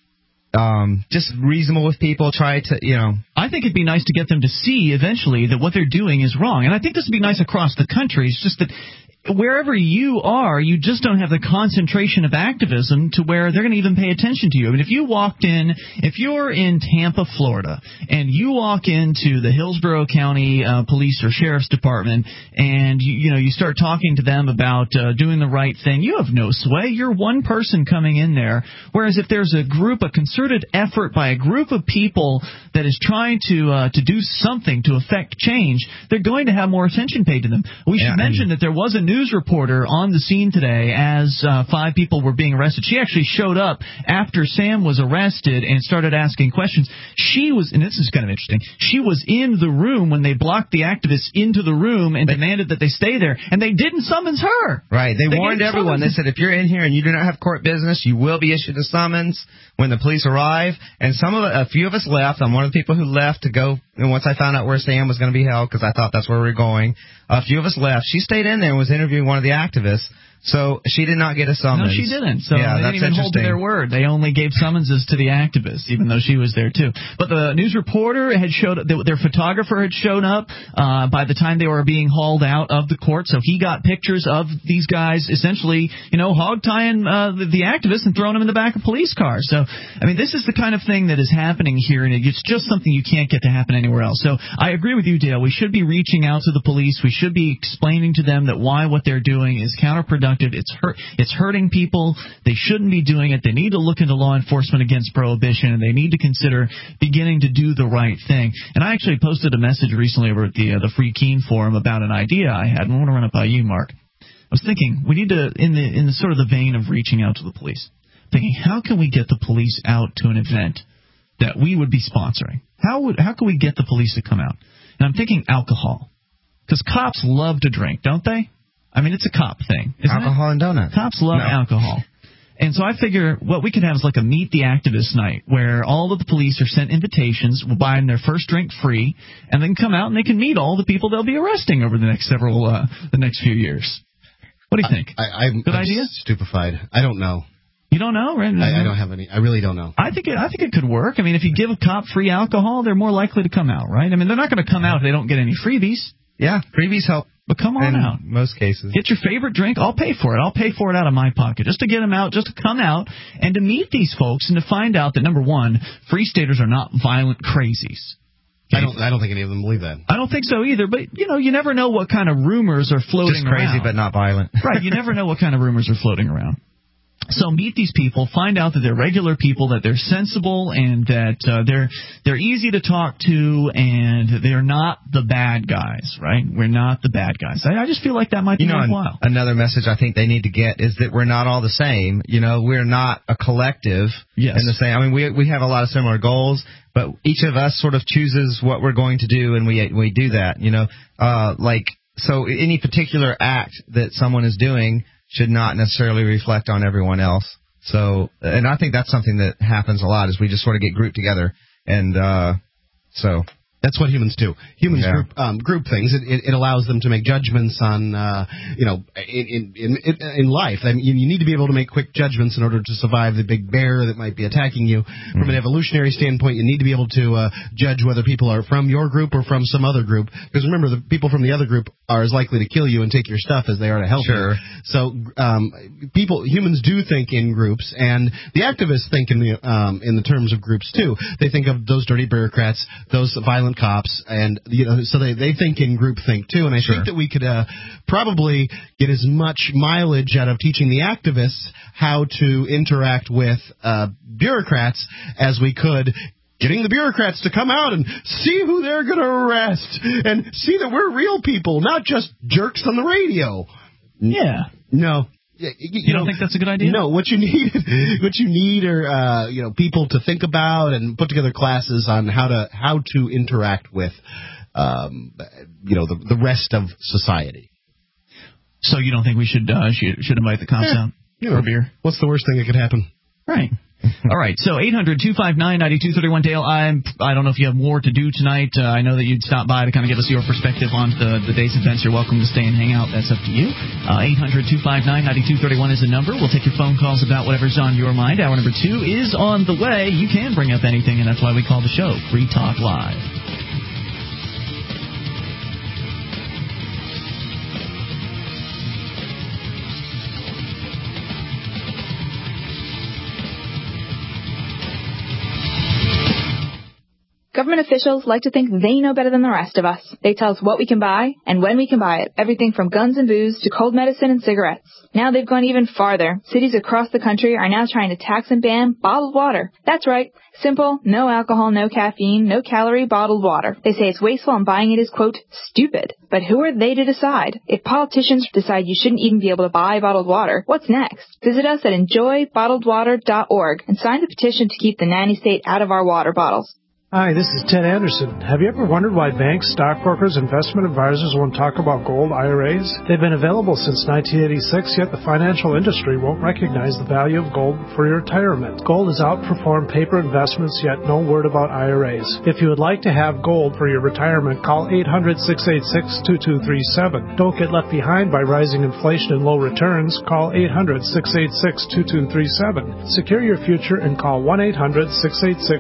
um, just reasonable with people, try to, you know. I think it'd be nice to get them to see eventually that what they're doing is wrong. And I think this would be nice across the country. It's just that wherever you are, you just don't have the concentration of activism to where they're going to even pay attention to you. I mean, if you walked in, if you're in Tampa, Florida, and you walk into the Hillsborough County uh, Police or Sheriff's Department, and you, you know you start talking to them about uh, doing the right thing, you have no sway. You're one person coming in there. Whereas if there's a group, a concerted effort by a group of people that is trying to uh, to do something to affect change, they're going to have more attention paid to them. We should Yeah, mention that there was a news reporter on the scene today as uh, five people were being arrested. She actually showed up after Sam was arrested and started asking questions. She was, and this is kind of interesting, she was in the room when they blocked the activists into the room and demanded that they stay there, and they didn't summons her. Right. They, They warned gave everyone. They summons. said, if you're in here and you do not have court business, you will be issued a summons when the police arrive. And some of the, a few of us left. I'm one of the people who left to go. And once I found out where Sam was going to be held, because I thought that's where we were going, a few of us left. She stayed in there and was interviewing one of the activists. So she did not get a summons. No, she didn't. So yeah, they that's didn't even hold to interesting. their word. They only gave summonses to the activists, even though she was there too. But the news reporter had showed up. Their photographer had shown up uh, by the time they were being hauled out of the court. So he got pictures of these guys essentially, you know, hog tying uh, the, the activists and throwing them in the back of police cars. So, I mean, this is the kind of thing that is happening here, and it's just something you can't get to happen anywhere else. So I agree with you, Dale. We should be reaching out to the police. We should be explaining to them that why what they're doing is counterproductive. It's hurt. It's hurting people. They shouldn't be doing it. They need to look into law enforcement against prohibition, and they need to consider beginning to do the right thing. And I actually posted a message recently over at the uh, the Free Keene forum about an idea I had. I want to run it by you, Mark. I was thinking we need to, in the in the sort of the vein of reaching out to the police, thinking how can we get the police out to an event that we would be sponsoring? How would how can we get the police to come out? And I'm thinking alcohol, because cops love to drink, don't they? I mean, it's a cop thing, isn't Alcohol it? and donuts. Cops love No. alcohol. And so I figure what we could have is like a Meet the Activist night where all of the police are sent invitations, will buy them their first drink free, and then come out and they can meet all the people they'll be arresting over the next several, uh, the next few years. What do you think? I, I, I'm, Good I'm idea? stupefied. I don't know. You don't know, right? I, I don't have any. I really don't know. I think it, I think it could work. I mean, if you give a cop free alcohol, they're more likely to come out, right? I mean, they're not going to come out if they don't get any freebies. Yeah, freebies help. But come on in out. most cases. Get your favorite drink. I'll pay for it. I'll pay for it out of my pocket just to get them out, just to come out and to meet these folks and to find out that, number one, Free Staters are not violent crazies. I don't. I don't think any of them believe that. I don't think so either. But you know, you never know what kind of rumors are floating Just crazy, around. but not violent. Right. You never know what kind of rumors are floating around. So meet these people, find out that they're regular people, that they're sensible, and that uh, they're they're easy to talk to, and they're not the bad guys, right? We're not the bad guys. I, I just feel like that might be You know, worthwhile. an- another message I think they need to get is that we're not all the same. You know, we're not a collective Yes. in the same. I mean, we we have a lot of similar goals, but each of us sort of chooses what we're going to do, and we we do that. You know, uh, like so any particular act that someone is doing should not necessarily reflect on everyone else. So, and I think that's something that happens a lot is we just sort of get grouped together, and uh, so. That's what humans do. Humans Yeah. group um, group things. It, it, it allows them to make judgments on, uh, you know, in in in, in life. I mean, you, you need to be able to make quick judgments in order to survive the big bear that might be attacking you. Mm-hmm. From an evolutionary standpoint, you need to be able to uh, judge whether people are from your group or from some other group. Because remember, the people from the other group are as likely to kill you and take your stuff as they are to help Sure. you. So, um, people, humans do think in groups, and the activists think in the um, in the terms of groups too. They think of those dirty bureaucrats, those violent cops, and you know, so they they think in group think too. And I Sure. think that we could uh, probably get as much mileage out of teaching the activists how to interact with uh, bureaucrats as we could getting the bureaucrats to come out and see who they're going to arrest and see that we're real people, not just jerks on the radio. Yeah. No. You, You don't think that's a good idea? No, what you need, what you need are uh, you know people to think about and put together classes on how to how to interact with um, you know the the rest of society. So you don't think we should uh, should, should invite the cops Yeah. out You for know, a beer? What's the worst thing that could happen? Right. All right. So eight hundred two five nine nine two three one. Dale, I'm, I don't know if you have more to do tonight. Uh, I know that you'd stop by to kind of give us your perspective on the, the day's events. You're welcome to stay and hang out. That's up to you. Uh, eight hundred two five nine nine two three one is the number. We'll take your phone calls about whatever's on your mind. Hour number two is on the way. You can bring up anything, and that's why we call the show Free Talk Live. Government officials like to think they know better than the rest of us. They tell us what we can buy and when we can buy it. Everything from guns and booze to cold medicine and cigarettes. Now they've gone even farther. Cities across the country are now trying to tax and ban bottled water. That's right. Simple, no alcohol, no caffeine, no calorie bottled water. They say it's wasteful and buying it is, quote, stupid. But who are they to decide? If politicians decide you shouldn't even be able to buy bottled water, what's next? Visit us at enjoy bottled water dot org and sign the petition to keep the nanny state out of our water bottles. Hi, this is Ted Anderson. Have you ever wondered why banks, stockbrokers, investment advisors won't talk about gold I R As? They've been available since nineteen eighty-six, yet the financial industry won't recognize the value of gold for your retirement. Gold has outperformed paper investments, yet no word about I R As. If you would like to have gold for your retirement, call eight hundred, six eight six, two two three seven. Don't get left behind by rising inflation and low returns. Call eight hundred, six eight six, two two three seven. Secure your future and call one eight hundred, six eight six,